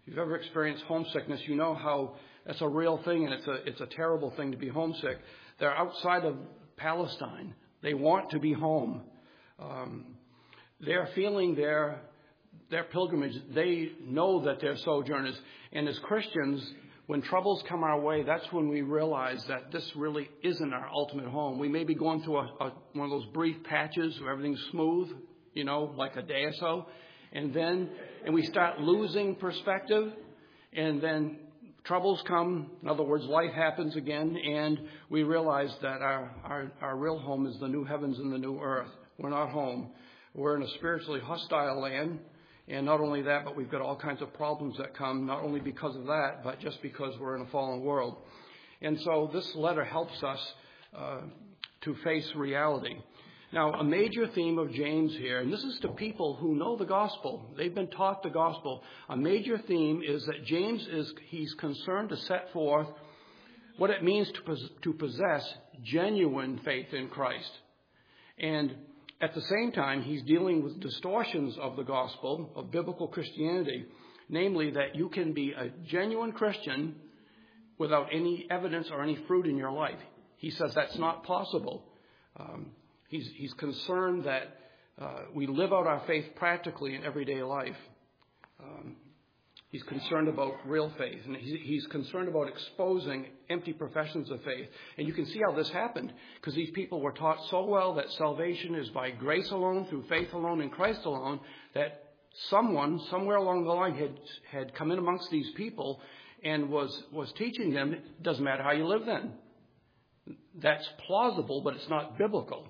If you've ever experienced homesickness, you know how that's a real thing, and it's a terrible thing to be homesick. They're outside of Palestine. They want to be home. They're feeling their pilgrimage. They know that they're sojourners. And as Christians, when troubles come our way, that's when we realize that this really isn't our ultimate home. We may be going through one of those brief patches where everything's smooth, like a day or so. And we start losing perspective, and then troubles come. In other words, life happens again, and we realize that our real home is the new heavens and the new earth. We're not home. We're in a spiritually hostile land, and not only that, but we've got all kinds of problems that come, not only because of that, but just because we're in a fallen world. And so this letter helps us to face reality. Now, a major theme of James here, and this is to people who know the gospel. They've been taught the gospel. A major theme is that James he's concerned to set forth what it means to possess genuine faith in Christ. And at the same time, he's dealing with distortions of the gospel, of biblical Christianity, namely that you can be a genuine Christian without any evidence or any fruit in your life. He says that's not possible. He's concerned that we live out our faith practically in everyday life. He's concerned about real faith, and he's concerned about exposing empty professions of faith. And you can see how this happened, because these people were taught so well that salvation is by grace alone, through faith alone, in Christ alone, that someone, somewhere along the line, had come in amongst these people and was teaching them, it doesn't matter how you live then. That's plausible, but it's not biblical.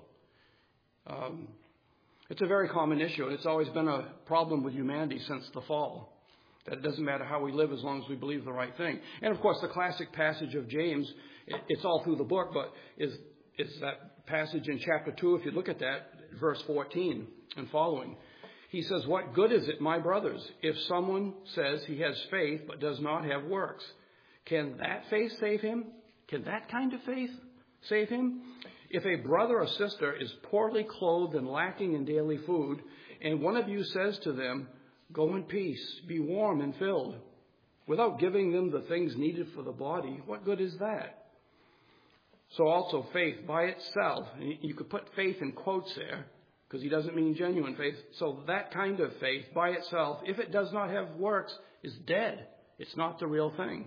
It's a very common issue, and it's always been a problem with humanity since the fall, that it doesn't matter how we live as long as we believe the right thing. And, of course, the classic passage of James, it's all through the book, but is that passage in chapter 2, if you look at that, verse 14 and following. He says, "What good is it, my brothers, if someone says he has faith but does not have works? Can that faith save him? Can that kind of faith save him? If a brother or sister is poorly clothed and lacking in daily food, and one of you says to them, 'Go in peace, be warm and filled,' without giving them the things needed for the body, what good is that? So also faith by itself," and you could put faith in quotes there, because he doesn't mean genuine faith. So that kind of faith by itself, if it does not have works, is dead. It's not the real thing.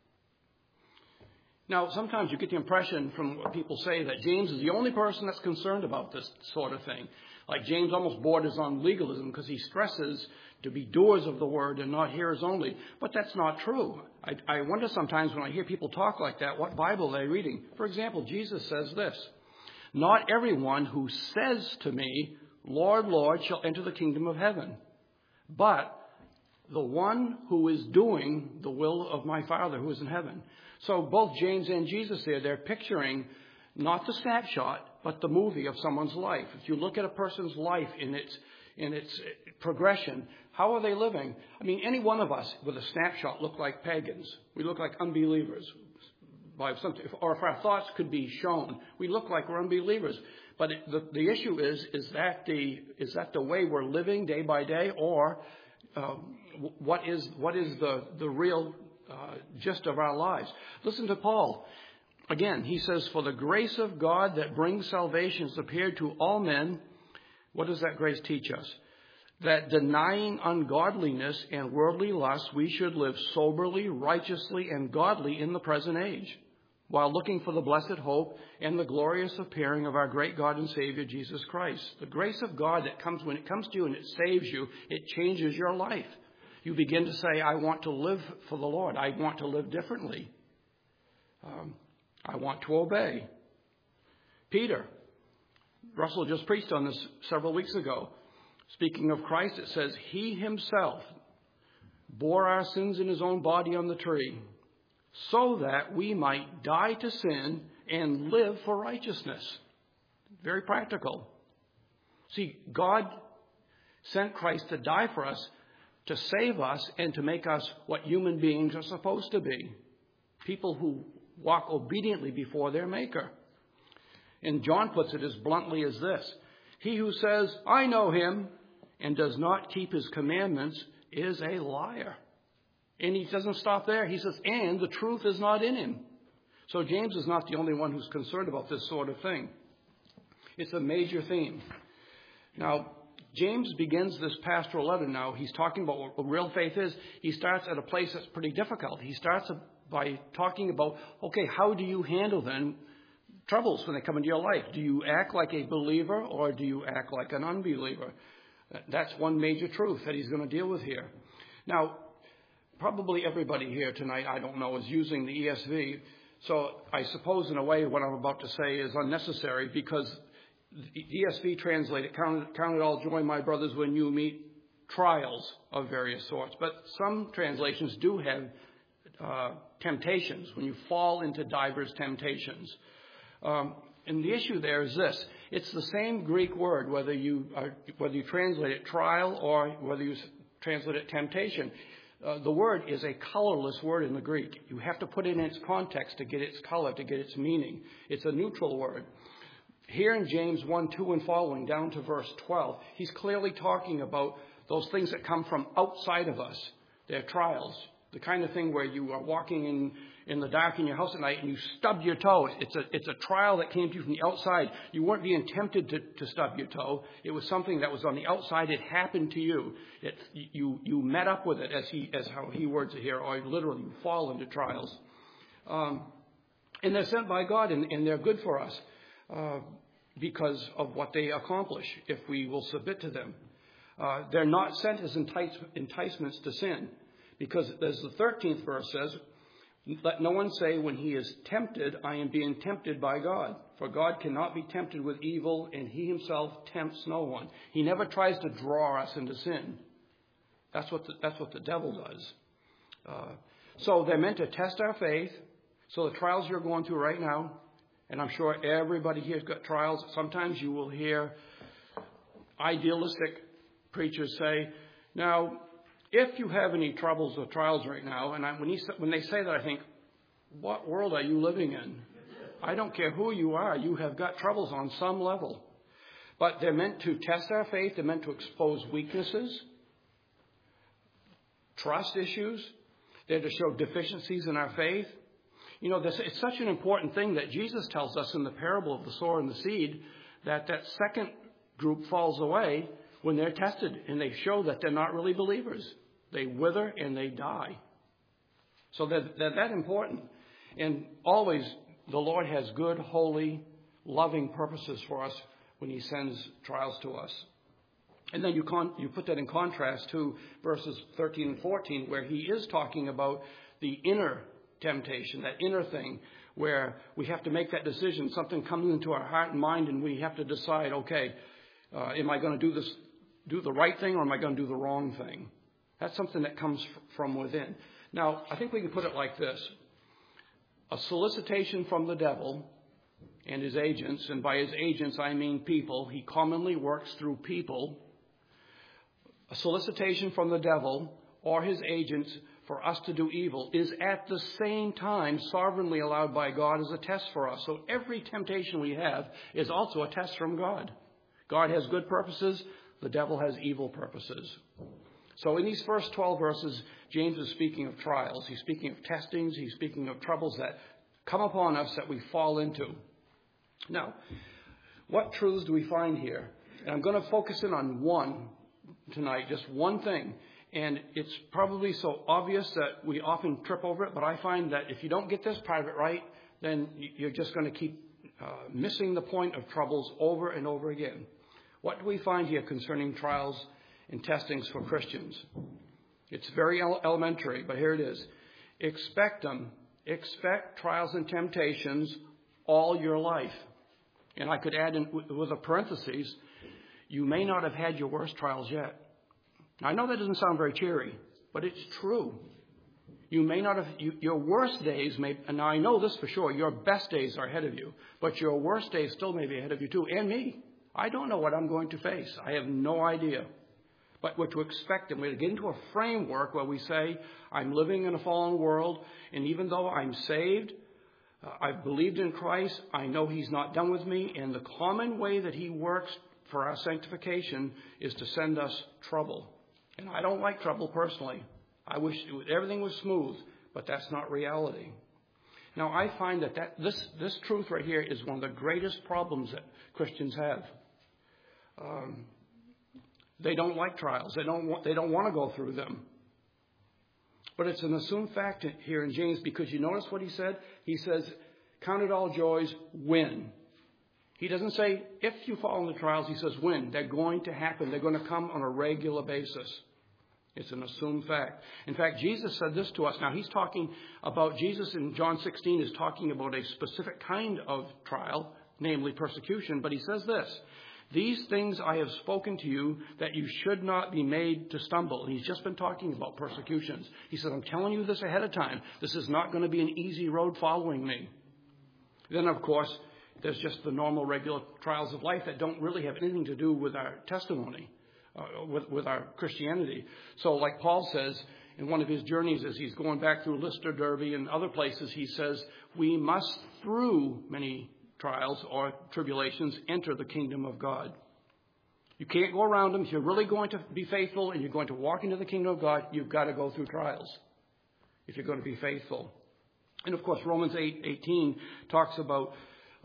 Now, sometimes you get the impression from what people say that James is the only person that's concerned about this sort of thing. Like James almost borders on legalism because he stresses to be doers of the word and not hearers only. But that's not true. I wonder sometimes when I hear people talk like that, what Bible they're reading. For example, Jesus says this, "Not everyone who says to me, 'Lord, Lord,' shall enter the kingdom of heaven, but the one who is doing the will of my Father who is in heaven." So both James and Jesus there, they're picturing not the snapshot, but the movie of someone's life. If you look at a person's life in its progression, how are they living? I mean, any one of us with a snapshot look like pagans. We look like unbelievers. Or if our thoughts could be shown, we look like we're unbelievers. But the issue is that the way we're living day by day, or what is the real gist of our lives? Listen to Paul. Again, he says, "For the grace of God that brings salvation has appeared to all men." What does that grace teach us? "That denying ungodliness and worldly lust, we should live soberly, righteously, and godly in the present age, while looking for the blessed hope and the glorious appearing of our great God and Savior, Jesus Christ." The grace of God that comes when it comes to you and it saves you, it changes your life. You begin to say, "I want to live for the Lord. I want to live differently. I want to obey." Peter, Russell just preached on this several weeks ago. Speaking of Christ, it says, "He himself bore our sins in his own body on the tree, so that we might die to sin and live for righteousness." Very practical. See, God sent Christ to die for us, to save us, and to make us what human beings are supposed to be. People who walk obediently before their Maker. And John puts it as bluntly as this: "He who says, 'I know him,' and does not keep his commandments is a liar." And he doesn't stop there. He says, and the truth is not in him. So James is not the only one who's concerned about this sort of thing. It's a major theme. Now, James begins this pastoral letter now. He's talking about what real faith is. He starts at a place that's pretty difficult. He starts by talking about, okay, how do you handle then troubles when they come into your life? Do you act like a believer or do you act like an unbeliever? That's one major truth that he's going to deal with here. Now, probably everybody here tonight, I don't know, is using the ESV. So I suppose in a way what I'm about to say is unnecessary because the ESV translated, count it all joy, my brothers, when you meet trials of various sorts. But some translations do have temptations, when you fall into divers temptations. And the issue there is this. It's the same Greek word, whether you translate it trial or whether you translate it temptation. The word is a colorless word in the Greek. You have to put it in its context to get its color, to get its meaning. It's a neutral word. Here in James 1, 2 and following, down to verse 12, he's clearly talking about those things that come from outside of us. They're trials. The kind of thing where you are walking in the dark in your house at night and you stubbed your toe. It's a trial that came to you from the outside. You weren't being tempted to stub your toe. It was something that was on the outside. It happened to you. You met up with it, as how he words it here, or literally you fall into trials. And they're sent by God, and they're good for us because of what they accomplish if we will submit to them. They're not sent as enticements to sin, because as the 13th verse says, let no one say when he is tempted, I am being tempted by God. For God cannot be tempted with evil, and he himself tempts no one. He never tries to draw us into sin. That's what the devil does. So they're meant to test our faith. So the trials you're going through right now, and I'm sure everybody here has got trials. Sometimes you will hear idealistic preachers say, now, if you have any troubles or trials right now, and when they say that, I think, what world are you living in? I don't care who you are. You have got troubles on some level. But they're meant to test our faith. They're meant to expose weaknesses, trust issues. They're to show deficiencies in our faith. You know, it's such an important thing that Jesus tells us in the parable of the sower and the seed that second group falls away when they're tested and they show that they're not really believers. They wither and they die. So they're that important. And always the Lord has good, holy, loving purposes for us when he sends trials to us. And then you put that in contrast to verses 13 and 14, where he is talking about the inner temptation, that inner thing where we have to make that decision. Something comes into our heart and mind and we have to decide, okay, am I going to do the right thing or am I going to do the wrong thing? That's something that comes from within. Now, I think we can put it like this. A solicitation from the devil and his agents, and by his agents I mean people. He commonly works through people. A solicitation from the devil or his agents for us to do evil is at the same time sovereignly allowed by God as a test for us. So every temptation we have is also a test from God. God has good purposes. The devil has evil purposes. So in these first 12 verses, James is speaking of trials. He's speaking of testings. He's speaking of troubles that come upon us that we fall into. Now, what truths do we find here? And I'm going to focus in on one tonight, just one thing. And it's probably so obvious that we often trip over it, but I find that if you don't get this part of it right, then you're just going to keep missing the point of troubles over and over again. What do we find here concerning trials and testings for Christians? It's very elementary, but here it is. Expect them. Expect trials and temptations all your life. And I could add in with a parenthesis, you may not have had your worst trials yet. Now, I know that doesn't sound very cheery, but it's true. You may not have, your worst days may, and now I know this for sure, your best days are ahead of you, but your worst days still may be ahead of you too, and me. I don't know what I'm going to face. I have no idea. But what to expect, and we're to get into a framework where we say, I'm living in a fallen world, and even though I'm saved, I've believed in Christ, I know he's not done with me, and the common way that he works for our sanctification is to send us trouble. And I don't like trouble personally. I wish everything was smooth, but that's not reality. Now, I find that this truth right here is one of the greatest problems that Christians have. They don't like trials. They don't want to go through them. But it's an assumed fact here in James, because you notice what he said? He says, count it all joys when. He doesn't say if you fall into trials. He says when. They're going to happen. They're going to come on a regular basis. It's an assumed fact. In fact, Jesus said this to us. Now, he's talking about, Jesus in John 16 is talking about a specific kind of trial, namely persecution. But he says this, these things I have spoken to you that you should not be made to stumble. And he's just been talking about persecutions. He said, I'm telling you this ahead of time. This is not going to be an easy road following me. Then, of course, there's just the normal, regular trials of life that don't really have anything to do with our testimony. With our Christianity. So like Paul says in one of his journeys as he's going back through Lystra, Derbe, and other places, he says, we must through many trials or tribulations enter the kingdom of God. You can't go around them. If you're really going to be faithful and you're going to walk into the kingdom of God, you've got to go through trials if you're going to be faithful. And of course, Romans 8:18 talks about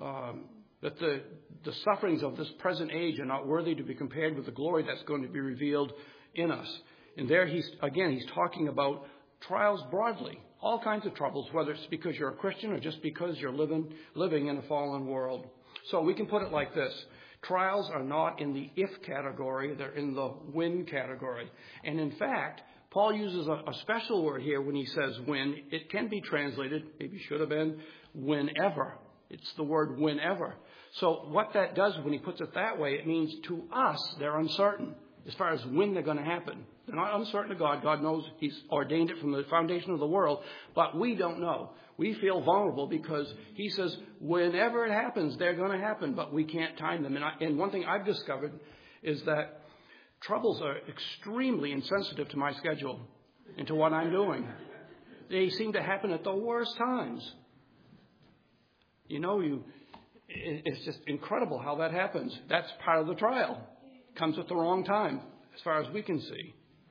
that the sufferings of this present age are not worthy to be compared with the glory that's going to be revealed in us. And there he's talking about trials broadly, all kinds of troubles, whether it's because you're a Christian or just because you're living in a fallen world. So we can put it like this. Trials are not in the if category, they're in the when category. And in fact, Paul uses a special word here when he says when. It can be translated, maybe should have been, whenever. It's the word whenever. So what that does when he puts it that way, it means to us they're uncertain as far as when they're going to happen. They're not uncertain to God. God knows he's ordained it from the foundation of the world, but we don't know. We feel vulnerable because he says whenever it happens, they're going to happen, but we can't time them. And one thing I've discovered is that troubles are extremely insensitive to my schedule and to what I'm doing. They seem to happen at the worst times. You know, it's just incredible how that happens. That's part of the trial. It comes at the wrong time, as far as we can see.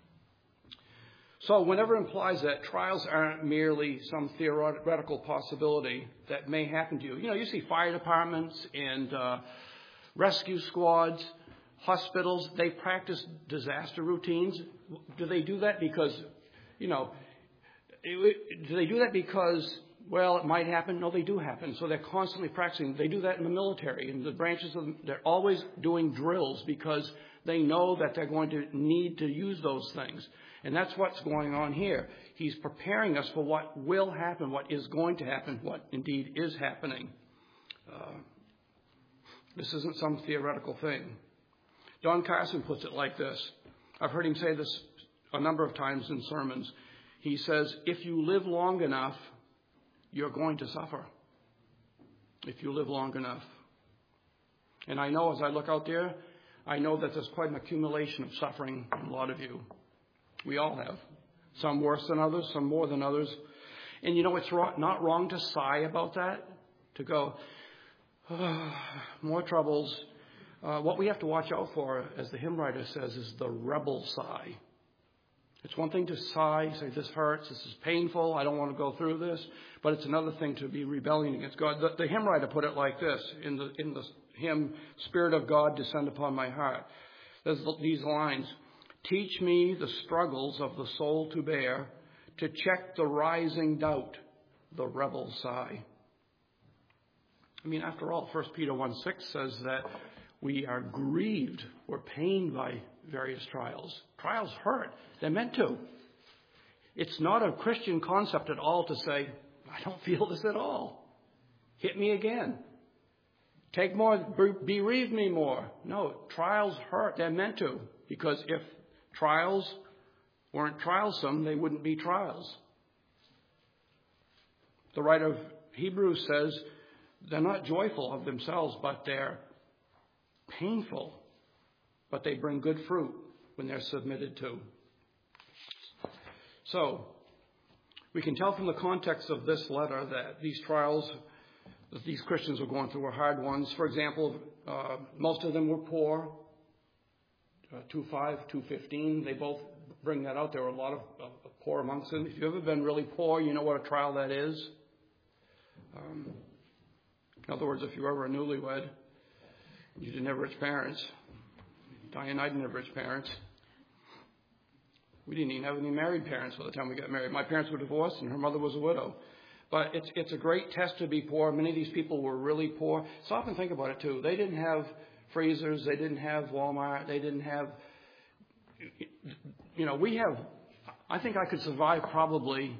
So whenever implies that trials aren't merely some theoretical possibility that may happen to you. You know, you see fire departments and rescue squads, hospitals, they practice disaster routines. Do they do that because, well, it might happen? No, they do happen. So they're constantly practicing. They do that in the military. In the branches they're always doing drills because they know that they're going to need to use those things. And that's what's going on here. He's preparing us for what will happen, what is going to happen, what indeed is happening. This isn't some theoretical thing. Don Carson puts it like this. I've heard him say this a number of times in sermons. He says, if you live long enough, you're going to suffer if you live long enough. And I know as I look out there, I know that there's quite an accumulation of suffering in a lot of you. We all have. Some worse than others, some more than others. And it's not wrong to sigh about that, to go, more troubles. What we have to watch out for, as the hymn writer says, is the rebel sigh. It's one thing to sigh, say this hurts, this is painful, I don't want to go through this. But it's another thing to be rebelling against God. The hymn writer put it like this in the hymn, Spirit of God, descend upon my heart. There's these lines. Teach me the struggles of the soul to bear, to check the rising doubt, the rebel sigh. I mean, after all, 1 Peter 1:6 says that we are grieved, we're pained by various trials. Trials hurt. They're meant to. It's not a Christian concept at all to say, I don't feel this at all. Hit me again. Take more, bereave me more. No, trials hurt. They're meant to. Because if trials weren't trialsome, they wouldn't be trials. The writer of Hebrews says they're not joyful of themselves, but they're painful. But they bring good fruit when they're submitted to. So, we can tell from the context of this letter that these trials that these Christians were going through were hard ones. For example, most of them were poor. 2:5, 2:15, they both bring that out. There were a lot of poor amongst them. If you've ever been really poor, you know what a trial that is. In other words, if you were ever a newlywed, you didn't have rich parents. Diane and I didn't have rich parents. We didn't even have any married parents by the time we got married. My parents were divorced and her mother was a widow. But it's a great test to be poor. Many of these people were really poor. Stop and think about it, too. They didn't have freezers. They didn't have Walmart. They didn't have, I think I could survive probably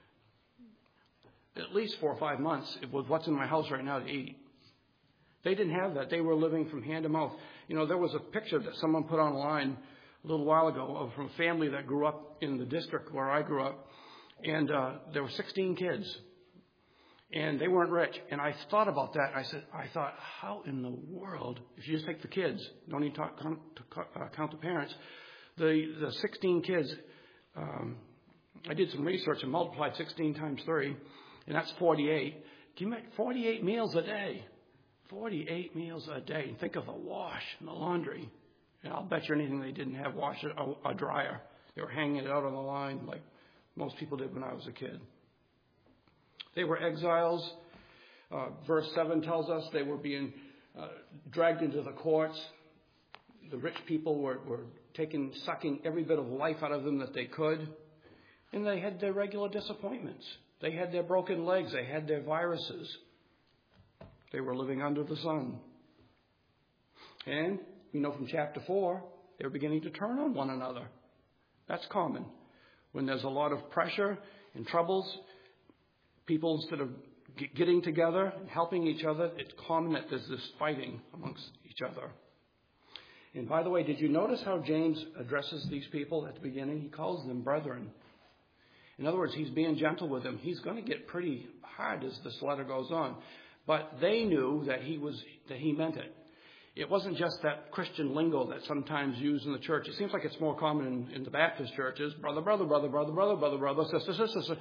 at least 4 or 5 months with what's in my house right now to eat. They didn't have that. They were living from hand to mouth. There was a picture that someone put online a little while ago from a family that grew up in the district where I grew up. And there were 16 kids. And they weren't rich. And I thought about that. I thought, how in the world, if you just take the kids, don't even count the parents, the 16 kids, I did some research and multiplied 16 times 3, and that's 48. Can you make 48 meals a day? 48 meals a day. And think of the wash and the laundry. And I'll bet you anything they didn't have a dryer. They were hanging it out on the line like most people did when I was a kid. They were exiles. Verse 7 tells us they were being dragged into the courts. The rich people were sucking every bit of life out of them that they could. And they had their regular disappointments. They had their broken legs. They had their viruses. They were living under the sun. And we know from chapter 4, they were beginning to turn on one another. That's common. When there's a lot of pressure and troubles, people, instead of getting together and helping each other, it's common that there's this fighting amongst each other. And by the way, did you notice how James addresses these people at the beginning? He calls them brethren. In other words, he's being gentle with them. He's going to get pretty hard as this letter goes on. But they knew that he meant it. It wasn't just that Christian lingo that's sometimes used in the church. It seems like it's more common in the Baptist churches. Brother, brother, brother, brother, brother, brother, brother, sister, sister, sister.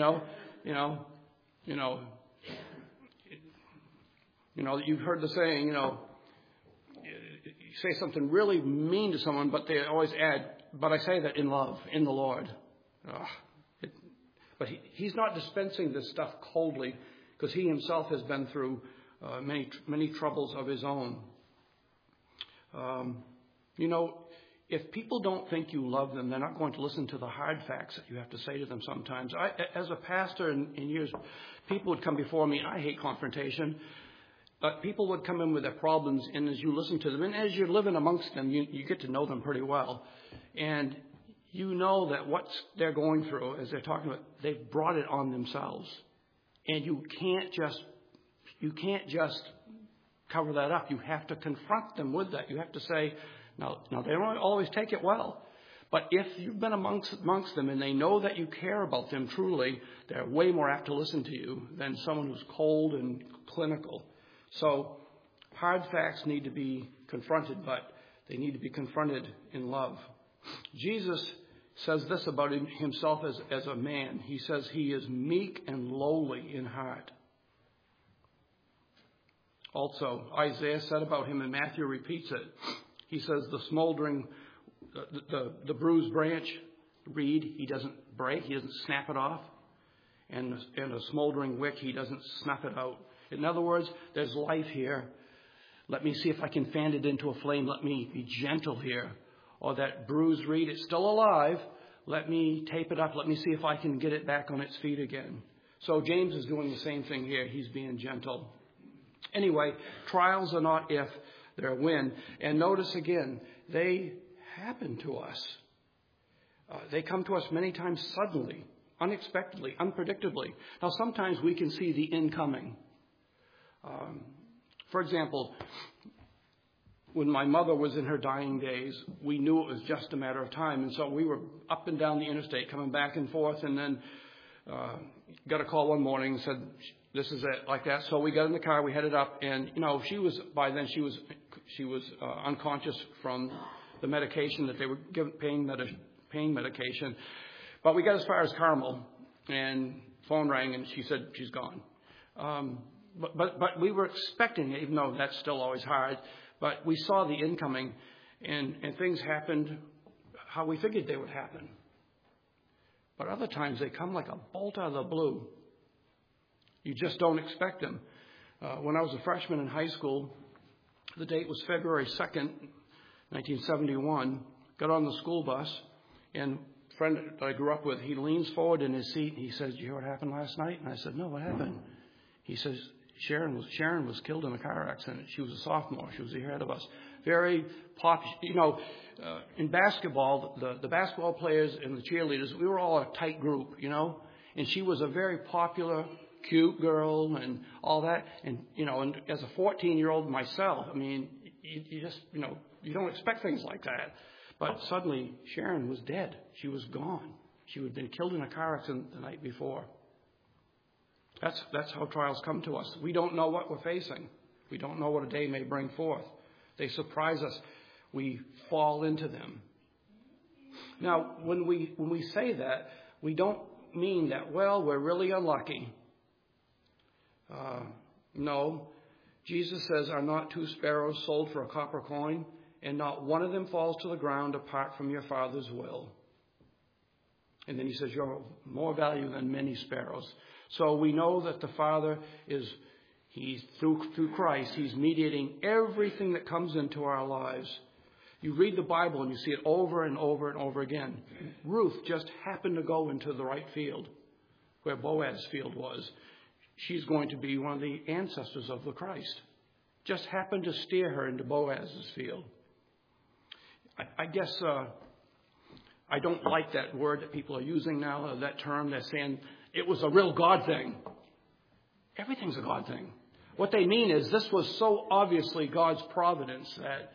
You've heard the saying, you say something really mean to someone, but they always add, but I say that in love, in the Lord. But he's not dispensing this stuff coldly, because he himself has been through many troubles of his own. If people don't think you love them, they're not going to listen to the hard facts that you have to say to them sometimes. As a pastor in years, people would come before me. I hate confrontation. But people would come in with their problems, and as you listen to them, and as you're living amongst them, you get to know them pretty well. And you know that what they're going through, as they're talking about, they've brought it on themselves. And you can't just cover that up. You have to confront them with that. You have to say, now they don't always take it well. But if you've been amongst them and they know that you care about them truly, they're way more apt to listen to you than someone who's cold and clinical. So hard facts need to be confronted, but they need to be confronted in love. Jesus says this about himself as a man. He says he is meek and lowly in heart. Also, Isaiah said about him, and Matthew repeats it. He says the smoldering, the bruised branch, reed, he doesn't break, he doesn't snap it off. And a smoldering wick, he doesn't snuff it out. In other words, there's life here. Let me see if I can fan it into a flame. Let me be gentle here. Or that bruised reed, it's still alive. Let me tape it up. Let me see if I can get it back on its feet again. So James is doing the same thing here. He's being gentle. Anyway, trials are not if, they're when. And notice again, they happen to us. They come to us many times suddenly, unexpectedly, unpredictably. Now, sometimes we can see the incoming. For example, when my mother was in her dying days, we knew it was just a matter of time. And so we were up and down the interstate, coming back and forth, and then got a call one morning and said, this is it, like that. So we got in the car, we headed up, and, she was unconscious from the medication that they were giving, pain medication. But we got as far as Carmel, and phone rang, and she said she's gone. But we were expecting it, even though that's still always hard. But we saw the incoming, and things happened how we figured they would happen. But other times they come like a bolt out of the blue. You just don't expect them. When I was a freshman in high school, the date was February 2nd, 1971. Got on the school bus, and a friend that I grew up with, he leans forward in his seat, and he says, "Did you hear what happened last night?" And I said, "No, what happened?" He says, Sharon was killed in a car accident. She was a sophomore. She was ahead of us. Very popular. In basketball, the basketball players and the cheerleaders, we were all a tight group, And she was a very popular, cute girl and all that. And as a 14-year-old myself, you just, you don't expect things like that. But suddenly, Sharon was dead. She was gone. She had been killed in a car accident the night before. That's how trials come to us. We don't know what we're facing. We don't know what a day may bring forth. They surprise us. We fall into them. Now, when we say that, we don't mean that, we're really unlucky. No. Jesus says, "Are not 2 sparrows sold for a copper coin? And not one of them falls to the ground apart from your Father's will." And then he says, "You're more value than many sparrows." So we know that the Father he's through Christ, he's mediating everything that comes into our lives. You read the Bible and you see it over and over and over again. Ruth just happened to go into the right field where Boaz's field was. She's going to be one of the ancestors of the Christ. Just happened to steer her into Boaz's field. I guess I don't like that word that people are using now, that term. They're saying it was a real God thing. Everything's a God thing. What they mean is this was so obviously God's providence that,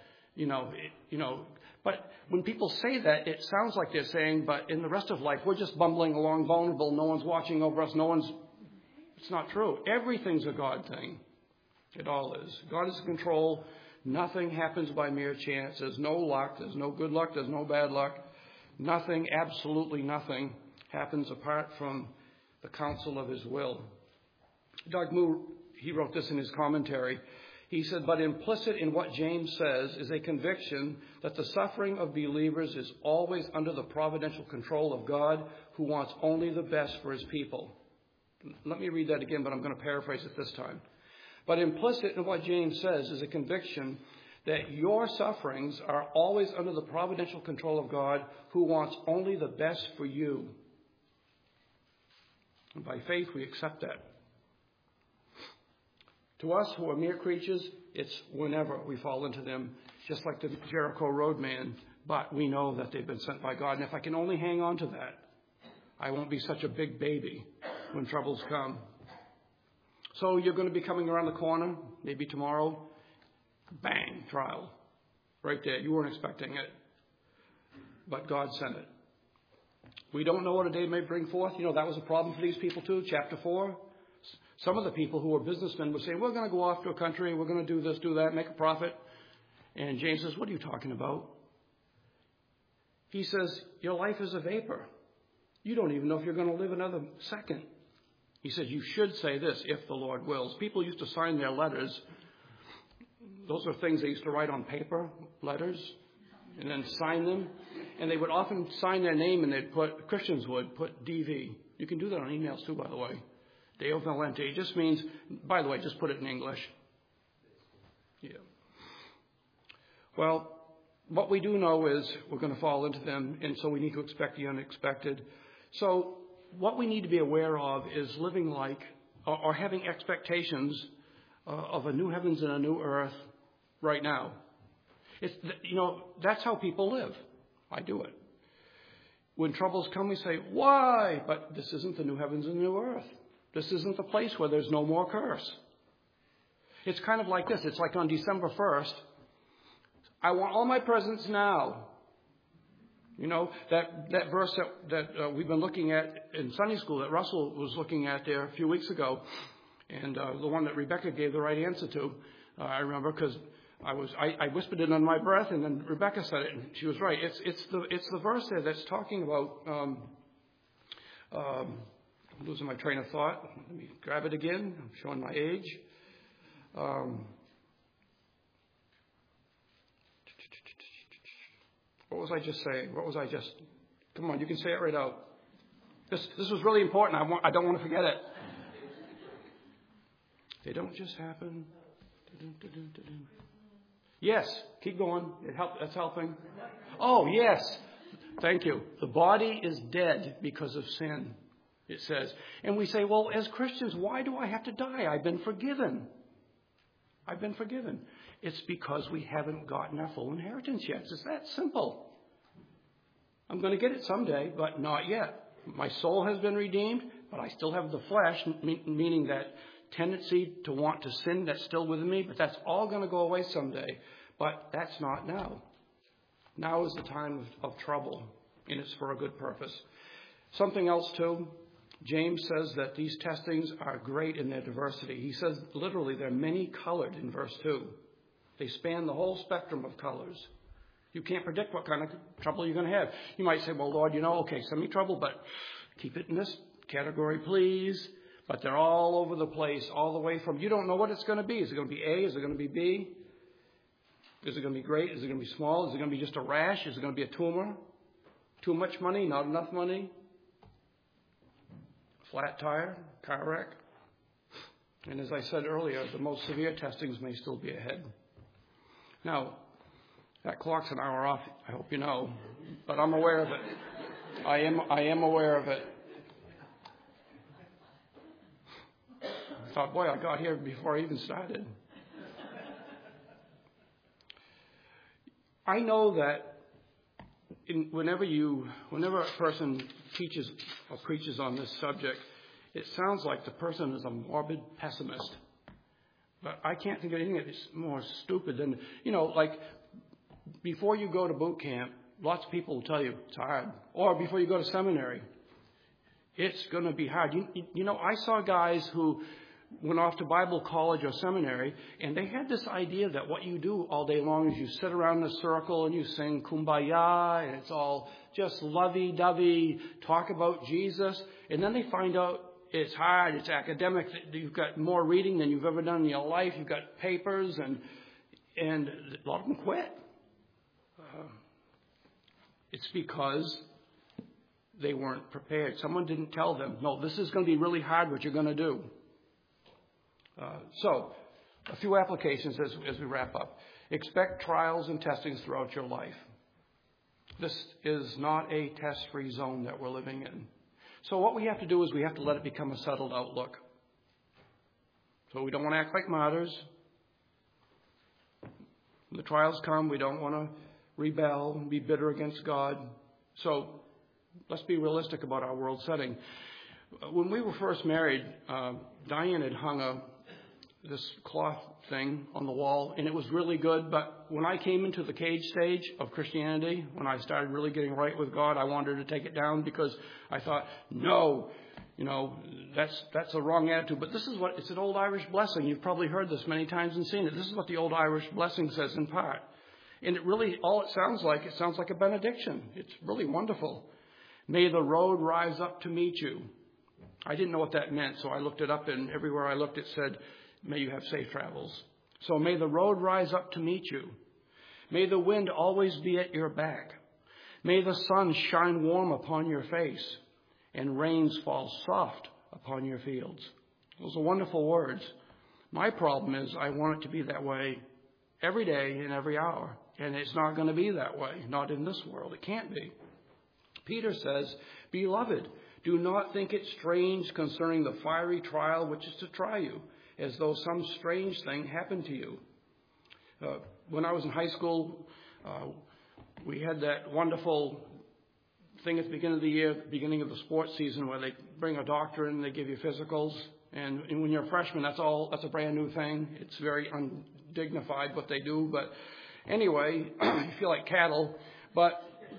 but when people say that, it sounds like they're saying, but in the rest of life, we're just bumbling along vulnerable. No one's watching over us. It's not true. Everything's a God thing. It all is. God is in control. Nothing happens by mere chance. There's no luck. There's no good luck. There's no bad luck. Nothing, absolutely nothing, happens apart from the counsel of his will. Doug Moo, he wrote this in his commentary. He said, "But implicit in what James says is a conviction that the suffering of believers is always under the providential control of God, who wants only the best for his people." Let me read that again, but I'm going to paraphrase it this time. But implicit in what James says is a conviction that your sufferings are always under the providential control of God, who wants only the best for you. And by faith, we accept that. To us who are mere creatures, it's whenever we fall into them, just like the Jericho roadman. But we know that they've been sent by God. And if I can only hang on to that, I won't be such a big baby when troubles come. So you're going to be coming around the corner, maybe tomorrow. Bang, trial. Right there. You weren't expecting it. But God sent it. We don't know what a day may bring forth. That was a problem for these people too. Chapter 4. Some of the people who were businessmen were saying, we're going to go off to a country, we're going to do this, do that, make a profit. And James says, what are you talking about? He says, your life is a vapor. You don't even know if you're going to live another second. He says, you should say this, if the Lord wills. People used to sign their letters. Those are things they used to write on paper, letters, and then sign them. And they would often sign their name, and Christians would put DV. You can do that on emails too, by the way. Deo Valente. It just means, by the way, just put it in English. Yeah. Well, what we do know is we're going to fall into them, and so we need to expect the unexpected. So what we need to be aware of is living like, or having expectations of a new heavens and a new earth right now. It's, that's how people live. I do it. When troubles come, we say, why? But this isn't the new heavens and new earth. This isn't the place where there's no more curse. It's kind of like this. It's like on December 1st, I want all my presents now. That verse that we've been looking at in Sunday school that Russell was looking at there a few weeks ago, and the one that Rebecca gave the right answer to, I remember because I whispered it under my breath, and then Rebecca said it, and she was right. It's the verse there that's talking about. I'm losing my train of thought. Let me grab it again. I'm showing my age. What was I just saying? Come on, you can say it right out. This was really important. I don't want to forget it. They don't just happen. Yes, keep going. That's helping. Oh, yes. Thank you. The body is dead because of sin, it says. And we say, well, as Christians, why do I have to die? I've been forgiven. I've been forgiven. It's because we haven't gotten our full inheritance yet. It's that simple. I'm going to get it someday, but not yet. My soul has been redeemed, but I still have the flesh, meaning that tendency to want to sin that's still within me, but that's all going to go away someday. But that's not now. Now is the time of trouble, and it's for a good purpose. Something else, too. James says that these testings are great in their diversity. He says, literally, they're many-colored in verse 2. They span the whole spectrum of colors. You can't predict what kind of trouble you're going to have. You might say, well, Lord, okay, send me trouble, but keep it in this category, please. But they're all over the place, all the way from, you don't know what it's going to be. Is it going to be A? Is it going to be B? Is it going to be great? Is it going to be small? Is it going to be just a rash? Is it going to be a tumor? Too much money? Not enough money? Flat tire? Car wreck? And as I said earlier, the most severe testings may still be ahead. Now, that clock's an hour off, I hope you know, but I'm aware of it. I am aware of it. I thought, boy, I got here before I even started. I know that whenever a person teaches or preaches on this subject, it sounds like the person is a morbid pessimist. But I can't think of anything that's more stupid than, like before you go to boot camp, lots of people will tell you it's hard. Or before you go to seminary, it's going to be hard. I saw guys who went off to Bible college or seminary, and they had this idea that what you do all day long is you sit around in a circle and you sing Kumbaya, and it's all just lovey-dovey, talk about Jesus. And then they find out it's hard, it's academic, you've got more reading than you've ever done in your life, you've got papers, and a lot of them quit. It's because they weren't prepared. Someone didn't tell them, no, this is going to be really hard what you're going to do. So, a few applications as we wrap up. Expect trials and testings throughout your life. This is not a test-free zone that we're living in. So what we have to do is we have to let it become a settled outlook. So we don't want to act like martyrs. When the trials come, we don't want to rebel and be bitter against God. So let's be realistic about our world setting. When we were first married, Diane had hung this cloth thing on the wall, and it was really good. But when I came into the cage stage of Christianity, when I started really getting right with God, I wanted to take it down because I thought, no, that's a wrong attitude. But it's an old Irish blessing. You've probably heard this many times and seen it. This is what the old Irish blessing says in part. And all it sounds like a benediction. It's really wonderful. May the road rise up to meet you. I didn't know what that meant, so I looked it up, and everywhere I looked it said, may you have safe travels. So may the road rise up to meet you. May the wind always be at your back. May the sun shine warm upon your face, and rains fall soft upon your fields. Those are wonderful words. My problem is I want it to be that way every day and every hour, and it's not going to be that way, not in this world. It can't be. Peter says, Beloved, do not think it strange concerning the fiery trial which is to try you, as though some strange thing happened to you. When I was in high school, we had that wonderful thing at the beginning of the year, beginning of the sports season, where they bring a doctor in and they give you physicals. And when you're a freshman, that's a brand new thing. It's very undignified what they do. But anyway, you feel like cattle. But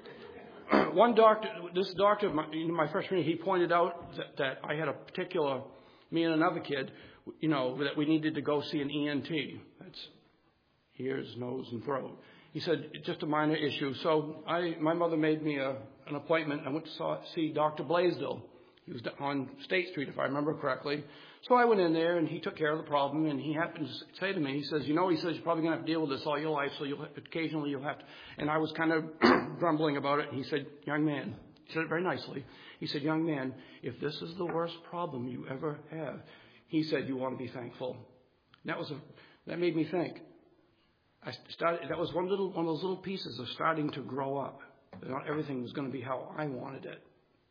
this doctor, my freshman year, he pointed out that I had me and another kid, that we needed to go see an ENT. That's ears, nose, and throat. He said, just a minor issue. So my mother made me an appointment. I went to see Dr. Blaisdell. He was on State Street, if I remember correctly. So I went in there, and he took care of the problem, and he happened to say to me, he says, you're probably going to have to deal with this all your life, so occasionally you'll have to. And I was kind of grumbling about it, and he said, young man, He said it very nicely. He said, young man, if this is the worst problem you ever have, he said, you want to be thankful. And that made me think. That was one of those little pieces of starting to grow up. Not everything was going to be how I wanted it.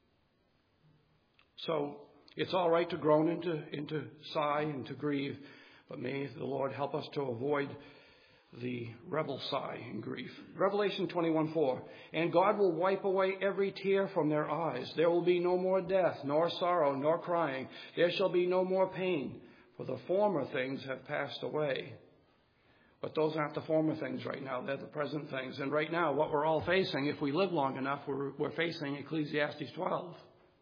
So it's all right to groan and to sigh and to grieve, but may the Lord help us to avoid the rebel sigh and grief. Revelation 21:4, and God will wipe away every tear from their eyes. There will be no more death, nor sorrow, nor crying. There shall be no more pain, for the former things have passed away. But those aren't the former things right now. They're the present things. And right now, what we're all facing, if we live long enough, we're facing Ecclesiastes 12.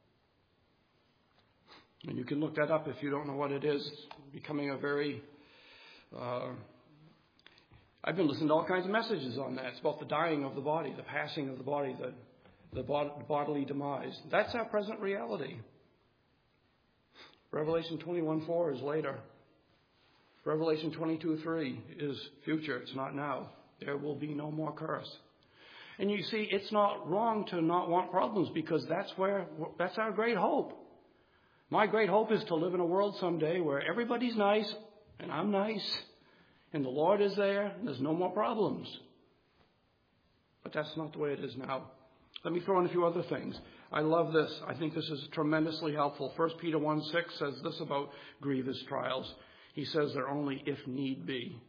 And you can look that up if you don't know what it is. It's becoming a very... I've been listening to all kinds of messages on that. It's about the dying of the body, the passing of the body, the bodily demise. That's our present reality. Revelation 21:4 is later. Revelation 22:3 is future. It's not now. There will be no more curse. And you see, it's not wrong to not want problems, because that's our great hope. My great hope is to live in a world someday where everybody's nice and I'm nice and the Lord is there and there's no more problems. But that's not the way it is now. Let me throw in a few other things. I love this. I think this is tremendously helpful. 1 Peter 1:6 says this about grievous trials. He says they're only if need be.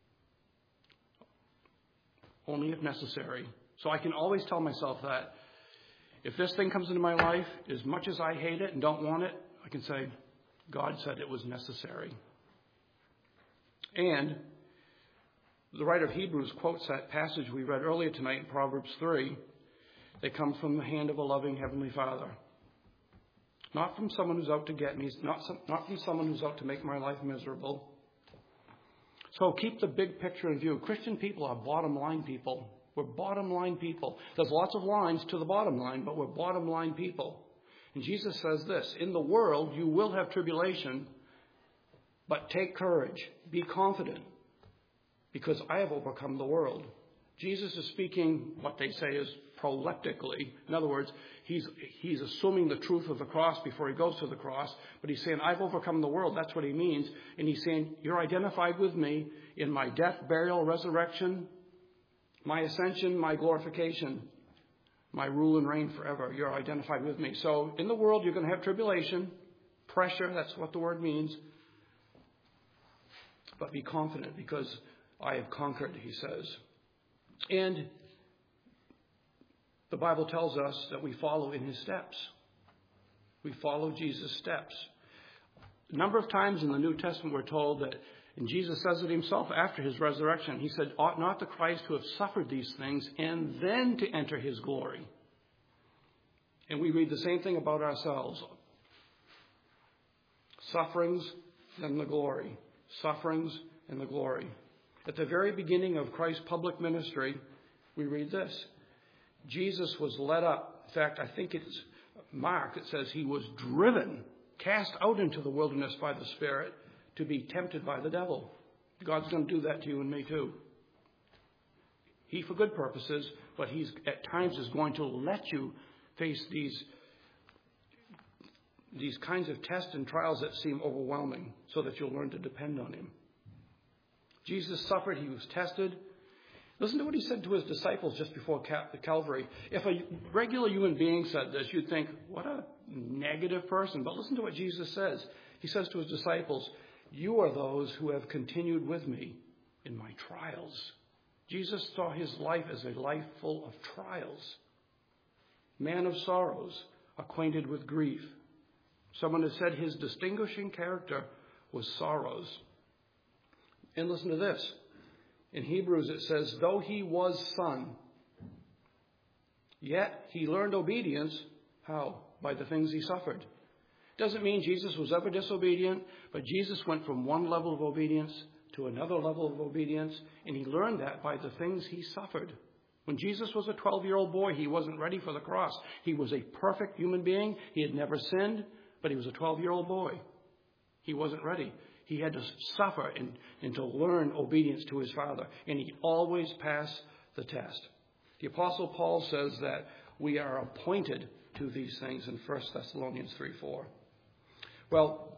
Only if necessary. So I can always tell myself that. If this thing comes into my life, as much as I hate it and don't want it, I can say, God said it was necessary. And the writer of Hebrews quotes that passage we read earlier tonight in Proverbs 3. They come from the hand of a loving Heavenly Father. Not from someone who's out to get me, not from someone who's out to make my life miserable. So keep the big picture in view. Christian people are bottom line people. We're bottom line people. There's lots of lines to the bottom line, but we're bottom line people. And Jesus says this, in the world you will have tribulation, but take courage, be confident, because I have overcome the world. Jesus is speaking what they say is proleptically. In other words, he's assuming the truth of the cross before he goes to the cross, but he's saying, I've overcome the world. That's what he means. And he's saying, you're identified with me in my death, burial, resurrection, my ascension, my glorification, my rule and reign forever. You're identified with me. So in the world, you're going to have tribulation, pressure. That's what the word means. But be confident, because I have conquered, he says. And the Bible tells us that we follow in his steps. We follow Jesus' steps. A number of times in the New Testament we're told that, and Jesus says it himself after his resurrection, he said, ought not the Christ to have suffered these things and then to enter his glory? And we read the same thing about ourselves. Sufferings, then the glory. Sufferings and the glory. At the very beginning of Christ's public ministry, we read this. Jesus was led up. In fact, I think it's Mark. It says he was driven, cast out into the wilderness by the Spirit to be tempted by the devil. God's going to do that to you and me too. He for good purposes, but he's at times is going to let you face these kinds of tests and trials that seem overwhelming so that you'll learn to depend on him. Jesus suffered. He was tested. Listen to what he said to his disciples just before Calvary. If a regular human being said this, you'd think, what a negative person. But listen to what Jesus says. He says to his disciples, you are those who have continued with me in my trials. Jesus saw his life as a life full of trials. Man of sorrows, acquainted with grief. Someone has said his distinguishing character was sorrows. And listen to this. In Hebrews it says, though he was son, yet he learned obedience. How? By the things he suffered. Doesn't mean Jesus was ever disobedient, but Jesus went from one level of obedience to another level of obedience, and he learned that by the things he suffered. When Jesus was a 12-year-old boy, he wasn't ready for the cross. He was a perfect human being. He had never sinned, but he was a 12-year-old boy. He wasn't ready. He had to suffer and to learn obedience to his Father. And he always passed the test. The Apostle Paul says that we are appointed to these things in 1 Thessalonians 3:4. Well,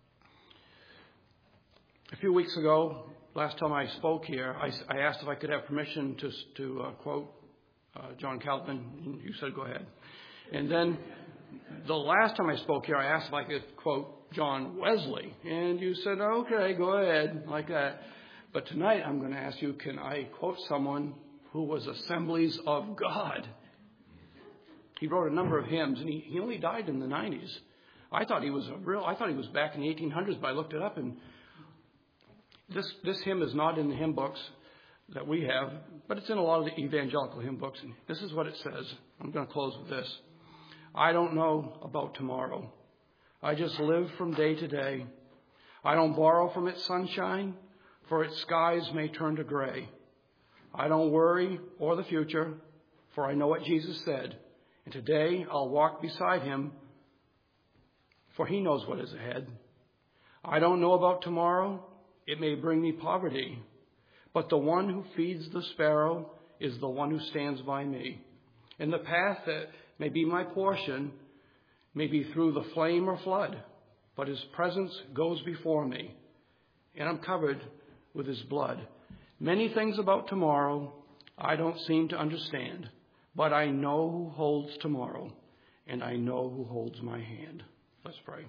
a few weeks ago, last time I spoke here, I asked if I could have permission to quote John Calvin, and you said go ahead. And then the last time I spoke here, I asked if I could quote John Wesley, and you said, okay, go ahead, like that. But tonight I'm going to ask you, can I quote someone who was Assemblies of God? He wrote a number of hymns, and he only died in the 90s. I thought he was back in the 1800s, but I looked it up, and this hymn is not in the hymn books that we have, but it's in a lot of the evangelical hymn books. And this is what it says. I'm going to close with this. I don't know about tomorrow. I just live from day to day. I don't borrow from its sunshine, for its skies may turn to gray. I don't worry or the future, for I know what Jesus said. And today I'll walk beside him, for he knows what is ahead. I don't know about tomorrow. It may bring me poverty, but the one who feeds the sparrow is the one who stands by me. And the path that may be my portion may be through the flame or flood, but his presence goes before me, and I'm covered with his blood. Many things about tomorrow I don't seem to understand, but I know who holds tomorrow, and I know who holds my hand. Let's pray.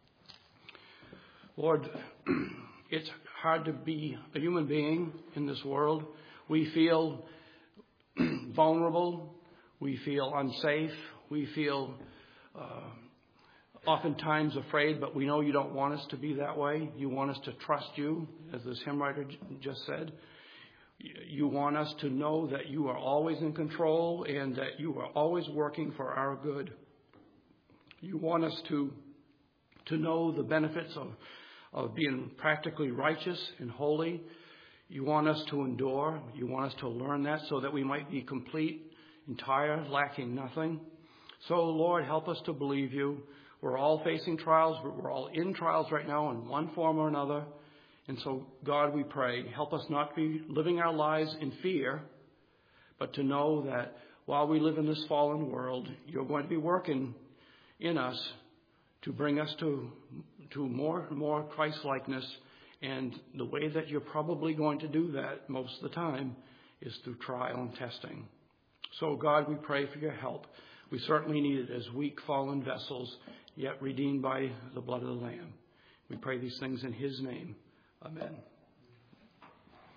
Lord, it's hard to be a human being in this world. We feel vulnerable. We feel unsafe. We feel oftentimes afraid, but we know you don't want us to be that way. You want us to trust you, as this hymn writer just said. You want us to know that you are always in control and that you are always working for our good. You want us to know the benefits of being practically righteous and holy. You want us to endure. You want us to learn that so that we might be complete, entire, lacking nothing. So, Lord, help us to believe you. We're all facing trials. We're all in trials right now in one form or another. And so, God, we pray, help us not be living our lives in fear, but to know that while we live in this fallen world, you're going to be working in us to bring us to more and more Christ-likeness. And the way that you're probably going to do that most of the time is through trial and testing. So, God, we pray for your help. We certainly need it as weak, fallen vessels, yet redeemed by the blood of the Lamb. We pray these things in his name. Amen.